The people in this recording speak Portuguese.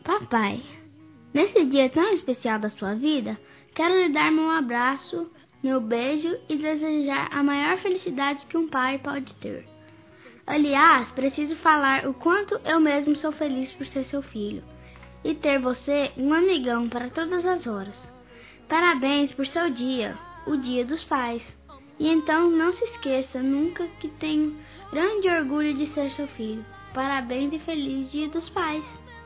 Papai, nesse dia tão especial da sua vida, quero lhe dar meu abraço, meu beijo e desejar a maior felicidade que um pai pode ter. Aliás, preciso falar o quanto eu mesmo sou feliz por ser seu filho e ter você um amigão para todas as horas. Parabéns por seu dia, o Dia dos Pais. E então não se esqueça nunca que tenho grande orgulho de ser seu filho. Parabéns e feliz Dia dos Pais.